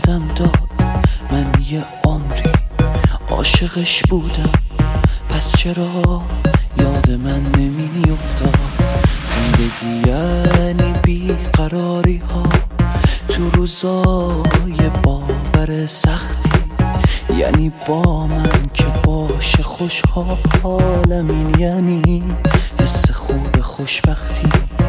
یادم داد من یه عمری عاشقش بودم، پس چرا یاد من نمیافتاد؟ زندگی یعنی بیقراری ها تو روزای باور سختی، یعنی با من که باشه خوشحالم، این یعنی حس خوب خوشبختی.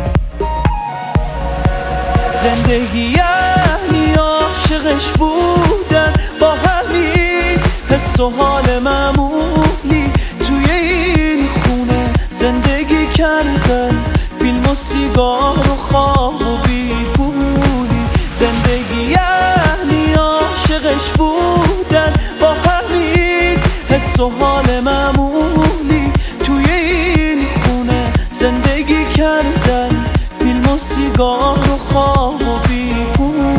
زندگی یعنی عاشقش بودن با همین حس و حال معمولی توی این خونه زندگی کردن، فیلم و سیگار و خواب و بیپولی. زندگی یعنی عاشقش بودن با همین حس و حال معمولی توی این خونه زندگی کردن، فیلم و سیگار و خواب و بیپولی.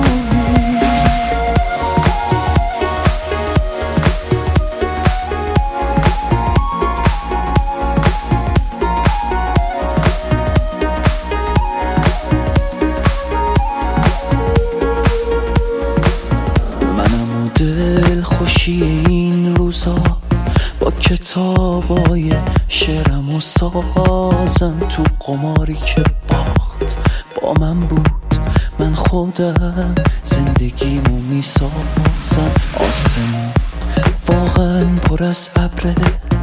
منم و دل خوشی این روزا با کتابای شعرم و سازم، تو قماری که باخت با من بود من خودم زندگیمو میسازم. آسمون واقعا پر از ابره،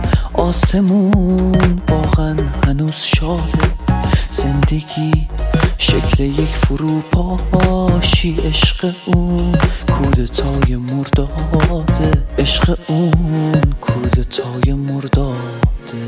آسمون واقعا هنوز شاده، زندگی شکل یک فروپاشی، عشق اون کودتای مرداده، عشق اون کودتای مرداده.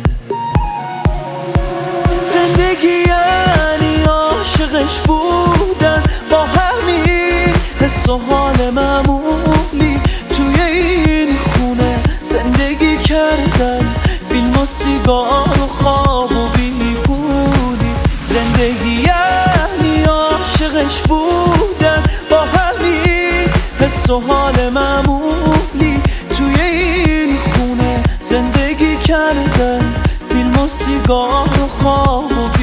زندگی یعنی عاشقش بودن با همین حس و حال معمولی توی این خونه زندگی کردن، فیلم و سیگار و خواب و بیپولی. زندگی یعنی عاشقش بودن با همین حس و حال معمولی توی این خونه زندگی کردن، فیلم و سیگار و خواب و بیپولی.